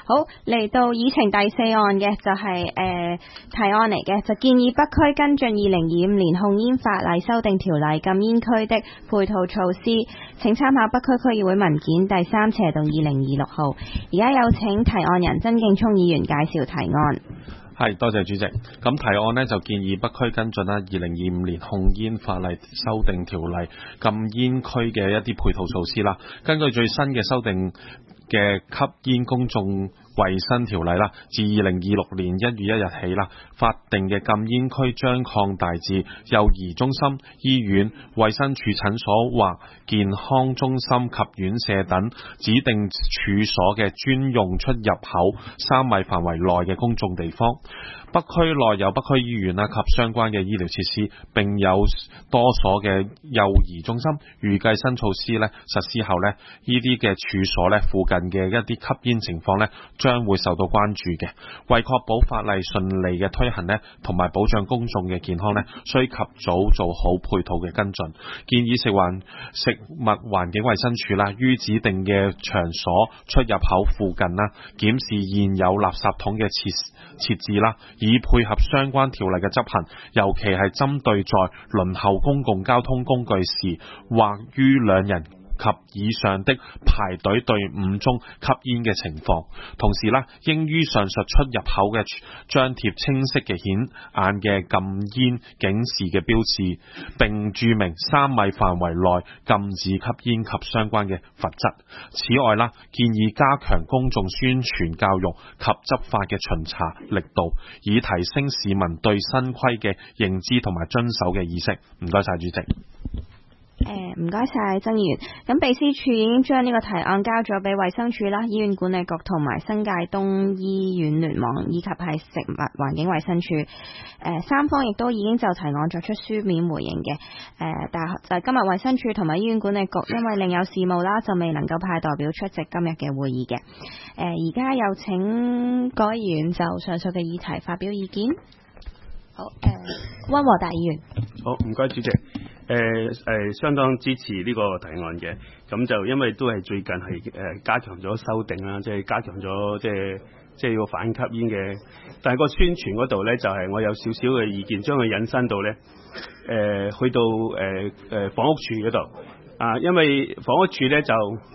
好，嚟到議程第4案嘅就係提案嚟嘅，就建議北區跟進2025年控煙法例修訂條例禁煙區的配套措施，請參考北區區議會文件第3/2026號。而家有請提案人曾敬聰議員介紹提案。 係，多謝主席。咁提案呢就建議北區跟進啦2025年控煙法例修訂條例禁煙區嘅一啲配套措施啦。根據最新嘅修訂嘅吸煙公眾衛生條例啦，自2026年1月1日起啦，法定嘅禁煙區將擴大至幼兒中心、醫院、衛生署診所或健康中心及院舍等指定處所嘅專用出入口3米範圍內嘅公眾地方。北區內有北區醫院啦及相關嘅醫療設施，並有多所嘅幼兒中心。預計新措施咧實施後咧，呢啲嘅處所咧附近嘅一啲吸煙情況咧將會受到關注嘅。為確保法例順利嘅推行咧，同埋保障公眾嘅健康咧，需及早做好配套嘅跟進。建議食物環境衛生署啦，於指定嘅場所出入口附近啦，檢視現有垃圾桶嘅設置啦，以配合相關條例嘅執行，尤其係針對在輪候公共交通工具時，或於2人及以上的排隊隊伍中吸煙嘅情況。同時啦，應於上述出入口嘅張貼清晰嘅顯眼嘅禁煙警示嘅標誌，並註明3米範圍內禁止吸煙及相關嘅罰則。此外啦，建議加強公眾宣傳教育及執法嘅巡查力度，以提升市民對新規嘅認知同埋遵守嘅意識。唔該晒主席。 唔該晒曾議員。咁秘書處已經將呢個提案交咗俾衛生署啦、醫院管理局同埋新界東醫院聯網以及係食物環境衛生署。三方亦都已經就提案作出書面回應嘅。但係今日衛生署同埋醫院管理局因為另有事務啦，就未能夠派代表出席今日嘅會議嘅。而家有請各位議員就上述嘅議題發表意見。好，溫和達議員。 好，唔該主席。相當支持呢個提案嘅，咁就因為都係最近係加強咗修訂啦，即係加強咗即係個反吸煙嘅，但係個宣傳嗰度呢，就係我有少少嘅意見，將佢引申到呢，去到房屋處嗰度啊，因為房屋處呢，就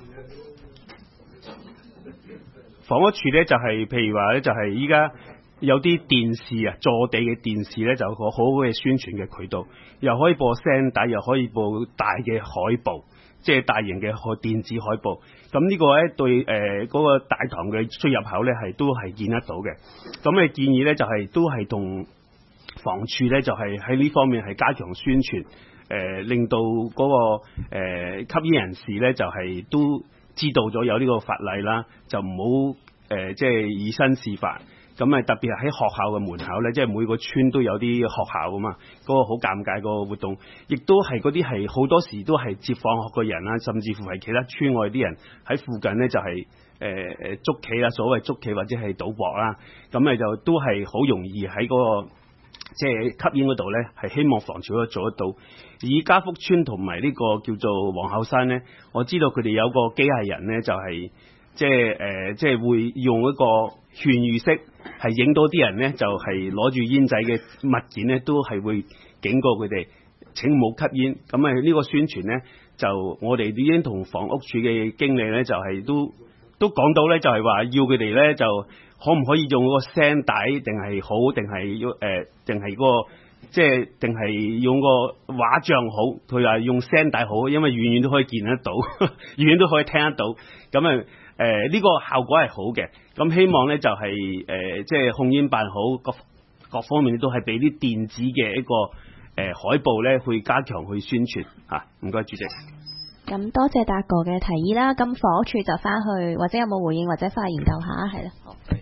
係譬如話呢，就係依家有啲電視啊，坐地嘅電視呢，就有個好好嘅宣傳嘅渠道，又可以播聲帶，又可以播大嘅海報，即係大型嘅電子海報。咁呢個呢，對嗰個大堂嘅出入口呢，係都係見得到嘅。咁嘅建議呢，就係都係同房署呢，就係喺呢方面係加強宣傳，令到嗰個吸煙人士呢，就係都知道咗有呢個法例啦，就唔好即係以身試法。咁啊，特別係喺學校嘅門口咧，即係每個村都有啲學校啊嘛，嗰個好尷尬個活動，亦都係嗰啲係好多時都係接放學嘅人啦，甚至乎係其他村外啲人喺附近咧就係捉棋啦，所謂捉棋或者係賭博啦，咁咪就都係好容易喺嗰個即係吸煙嗰度咧，係希望防止可以做得到。以嘉福村同埋呢個叫做皇后山咧，我知道佢哋有個機械人咧，就係即係會用一個勸喻式，係影到啲人呢，就係攞住煙仔嘅物件呢，都係會警告佢哋請唔好吸煙。咁啊呢個宣傳呢，就我哋已經同房屋處嘅經理呢，就係都講到呢，就係話要佢哋呢，就可唔可以用個聲帶定係好，定係要定係個即係定係用個畫像好。佢話用聲帶好，因為遠遠都可以見得到，遠遠都可以聽得到。咁啊呢個效果係好嘅。咁希望呢，就係即係控煙辦好，各方面都係俾啲電子嘅一個海報呢，去加強去宣傳嚇。唔該主席。 咁多謝達哥嘅提議啦。咁房屋處就翻去或者有冇回應或者發言就下係啦。好。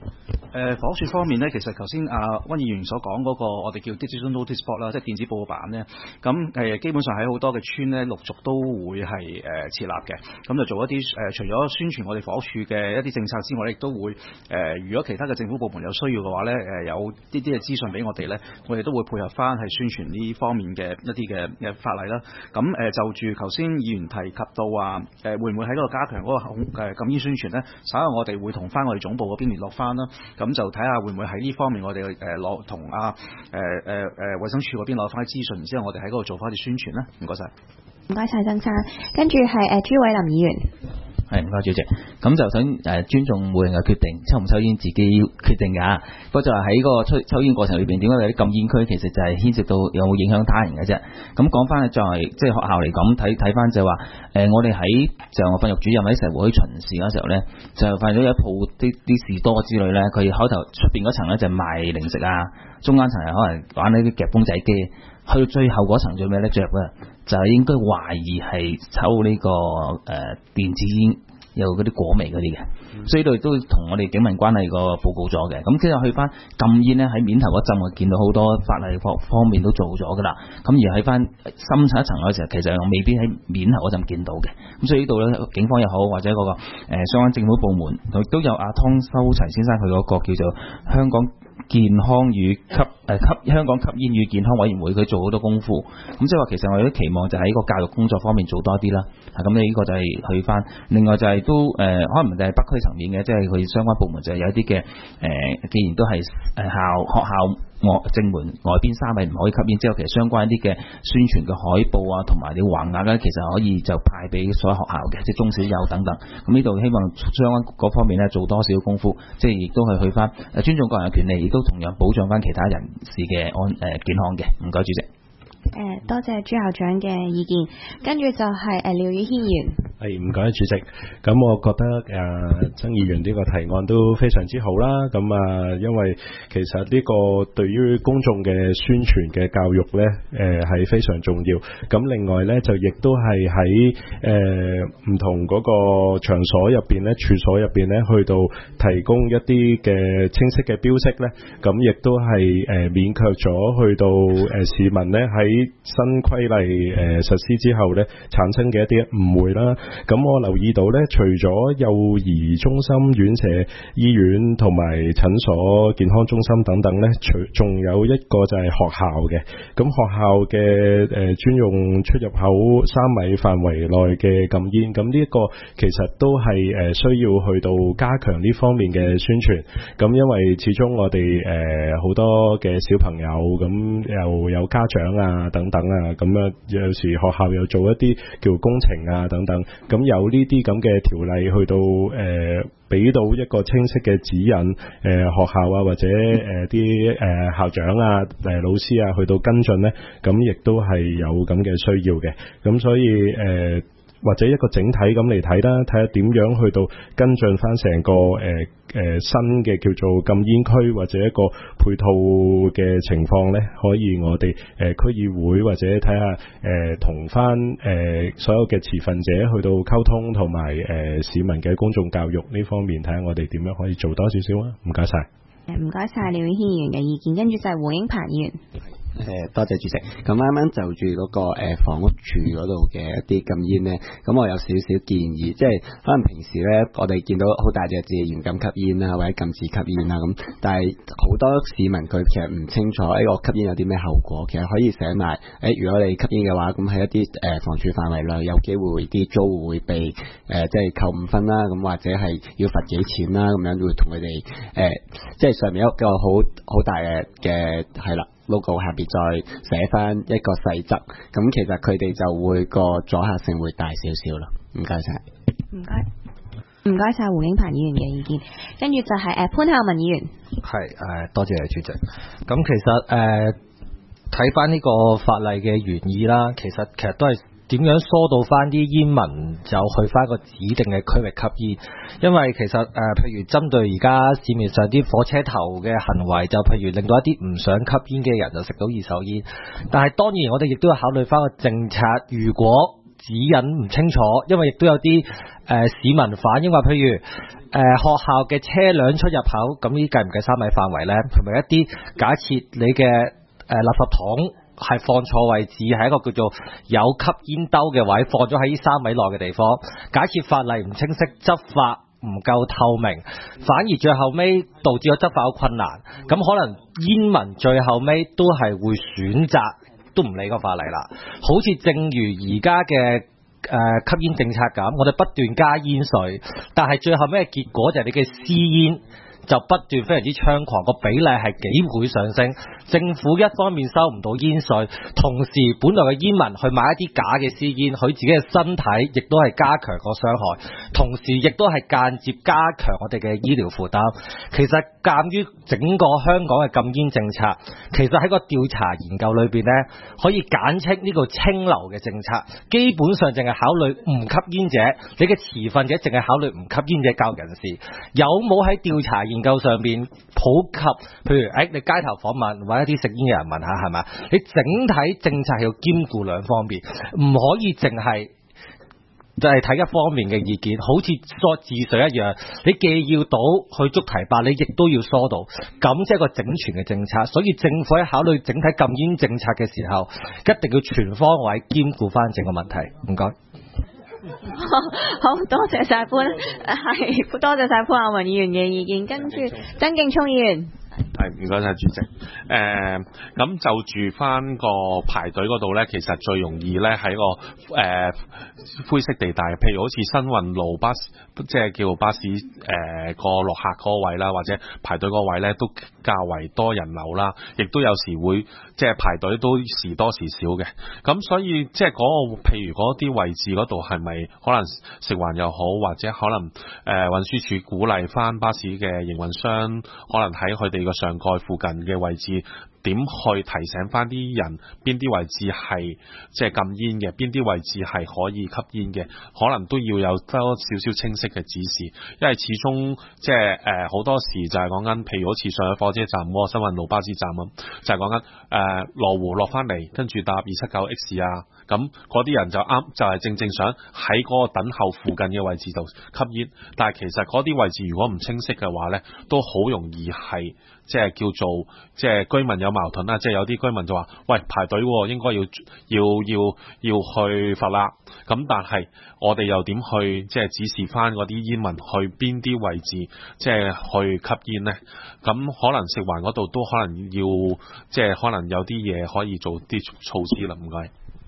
房屋署方面咧，其實頭先溫議員所講嗰個我哋叫 digital notice board 啦，即係電子報告板咧，咁基本上喺好多嘅村咧陸續都會係設立嘅，咁就做一啲除咗宣傳我哋房屋署嘅一啲政策之外，亦都會如果其他嘅政府部門有需要嘅話咧，有啲嘅資訊俾我哋咧，我哋都會配合翻係宣傳呢方面嘅一啲嘅法例啦。咁就住頭先議員提及到話會唔會喺嗰個加強嗰個禁煙宣傳咧？稍後我哋會同翻我哋總部嗰邊聯絡翻啦。咁就睇下會唔會喺呢方面我哋攞同衛生署嗰邊攞翻啲資訊，然之後我哋喺嗰度做翻啲宣傳啦。唔該晒。 唔該晒曾生，跟住係朱偉林議員。 係，唔該主席。咁就想尊重每人嘅決定，抽唔抽煙自己決定㗎。不過就係喺嗰個抽煙過程裏邊，點解有啲禁煙區，其實就係牽涉到有冇影響他人嘅啫。咁講翻就係即係學校嚟講，睇翻就係話我哋喺就我訓育主任喺社會巡視嗰時候咧，就發現到一鋪啲士多之類咧，佢開頭出邊嗰層咧就賣零食啊，中間層係可能玩呢啲夾公仔機，去到最後嗰層做咩咧？着咧就係應該懷疑係抽呢個電子煙，有嗰啲果味嗰啲嘅，所以呢度都同我哋警民關係個報告咗嘅。咁之後去翻禁煙咧，喺面頭嗰陣我見到好多法例方面都做咗噶啦。咁而喺翻深層一層嗰時候，其實我未必喺面頭嗰陣見到嘅。咁所以呢度咧，警方又好或者嗰個相關政府部門都有阿湯修齊先生佢嗰個叫做香港健康與香港吸煙與健康委員會，佢做好多功夫。咁即係話其實我哋都期望就喺個教育工作方面做多啲啦。咁呢個就係去翻，另外就係都可能唔係北區層面嘅，即係佢相關部門就係有一啲嘅既然都係學校正門外邊3米唔可以吸煙之後，其實相關一啲嘅宣傳嘅海報啊，同埋你橫額咧，其實可以就派俾所有學校嘅，即係中小幼等等。咁呢度希望相關嗰方面咧做多少功夫，即係亦都係去翻尊重個人嘅權利，亦都同樣保障翻其他人士嘅健康嘅。唔該，主席。 多謝朱校長嘅意見，跟住就係廖宇軒議員。 係，唔該主席。咁我覺得曾議員呢個提案都非常之好啦。咁因為其實呢個對於公眾嘅宣傳嘅教育呢，係非常重要。咁另外呢，就亦都係喺唔同嗰個場所入邊呢，處所入邊呢，去到提供一啲嘅清晰嘅標識呢，咁亦都係免卻咗去到市民呢喺新規例實施之後呢，產生嘅一啲誤會啦。咁我留意到呢，除咗幼兒中心、院舍、醫院同埋診所、健康中心等等呢，仲有一個就係學校嘅。咁學校嘅專用出入口3米範圍內嘅禁煙，咁呢一個其實都係需要去到加強呢方面嘅宣傳。咁因為始終我哋好多嘅小朋友咁又有家長啊等等啊，咁有時學校又做一啲叫工程啊等等。咁有呢啲咁嘅條例去到俾到一個清晰嘅指引，學校啊或者啲校長啊老師啊去到跟進呢，咁亦都係有咁嘅需要嘅。咁所以或者一個整體咁嚟睇啦，睇下點樣去到跟進翻成個新嘅叫做禁煙區或者一個配套嘅情況呢，可以我哋區議會或者睇下同翻所有嘅持份者去到溝通，同埋市民嘅公眾教育呢方面，睇下我哋點樣可以做多少少啊！唔該晒。 唔該晒廖宇軒議員嘅意見，跟住就係胡英鵬議員。 多謝主席。咁啱啱就住嗰個房屋署嗰度嘅一啲禁煙呢，咁我有少少建議，即係可能平時呢，我哋見到好大隻字嚴禁吸煙啦，或者禁止吸煙啦咁，但係好多市民佢其實唔清楚我吸煙有啲咩後果，其實可以寫埋如果你吸煙嘅話，咁喺一啲房署範圍內有機會啲租戶會被即係扣5分啦，咁或者係要罰幾錢啦，咁樣會同佢哋即係上面一個好大嘅係啦logo 下邊再寫翻一個細則，咁其實佢哋就會個阻嚇性會大少少咯。唔該晒。 唔該晒胡英鵬議員嘅意見，跟住就係潘孝文議員。 係多謝主席。咁其實睇翻呢個法例嘅原意啦，其實都係點樣疏導翻啲煙民就去翻個指定嘅區域吸煙，因為其實譬如針對而家市面上啲火車頭嘅行為，就譬如令到一啲唔想吸煙嘅人就食到二手煙，但係當然我哋亦都要考慮翻個政策，如果指引唔清楚，因為亦都有啲市民反映話，譬如學校嘅車輛出入口，咁呢計唔計3米範圍呢？同埋一啲假設你嘅垃圾桶係放錯位置，係一個叫做有吸煙兜嘅位，放咗喺呢3米內嘅地方。假設法例唔清晰，執法唔夠透明，反而最後尾導致咗執法好困難。咁可能煙民最後尾都係會選擇都唔理個法例啦。好似正如而家嘅吸煙政策咁，我哋不斷加煙稅，但係最後尾嘅結果就係你嘅私煙就不斷非常之猖狂，個比例係幾倍上升。政府一方面收唔到煙稅，同時本來嘅煙民去買一啲假嘅私煙，佢自己嘅身體亦都係加強個傷害，同時亦都係間接加強我哋嘅醫療負擔。其實鑑於整個香港嘅禁煙政策，其實喺個調查研究裏邊呢，可以簡稱呢個清流嘅政策，基本上淨係考慮唔吸煙者，你嘅持份者淨係考慮唔吸煙者教育人士，有冇喺調查研究上邊普及？譬如你街頭訪問或者一啲食煙嘅人問下係咪？你整體政策係要兼顧兩方面，唔可以淨係就係睇一方面嘅意見，好似疏治水一樣，你既要到去捉堤壩，你亦都要疏導，咁即係個整全嘅政策。所以政府喺考慮整體禁煙政策嘅時候，一定要全方位兼顧翻整個問題。唔該。 好多謝晒潘，係多謝晒潘亞雲議員嘅意見，跟住曾敬聰議員。 係，唔該晒主席。咁就住翻個排隊嗰度呢，其實最容易呢喺個灰色地帶，譬如好似新運路巴士，即係叫巴士個落客嗰位啦，或者排隊嗰位呢，都較為多人流啦，亦都有時會即係排隊都時多時少嘅。咁所以即係嗰個譬如嗰啲位置嗰度係咪可能食環又好，或者可能運輸署鼓勵翻巴士嘅營運商，可能喺佢哋個上蓋附近嘅位置，點去提醒翻啲人邊啲位置係即係禁煙嘅，邊啲位置係可以吸煙嘅，可能都要有多少少清晰嘅指示，因為始終即係好多時就係講緊，譬如好似上海火車站嗰個新運路巴士站咁，就係講緊羅湖落翻嚟，跟住搭279X 啊，咁嗰啲人就啱，就係正正想喺嗰個等候附近嘅位置度吸煙，但係其實嗰啲位置如果唔清晰嘅話呢，都好容易係即係叫做即係居民有矛盾啦，即係有啲居民就話：喂，排隊應該要去罰啦。咁但係我哋又點去即係指示翻嗰啲煙民去邊啲位置即係去吸煙呢？咁可能食環嗰度都可能要即係可能有啲嘢可以做啲措施啦。唔該。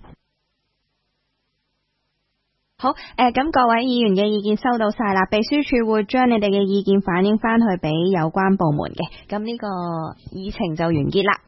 好，咁各位議員嘅意見收到晒啦，秘書處會將你哋嘅意見反映翻去俾有關部門嘅，咁呢個議程就完結啦。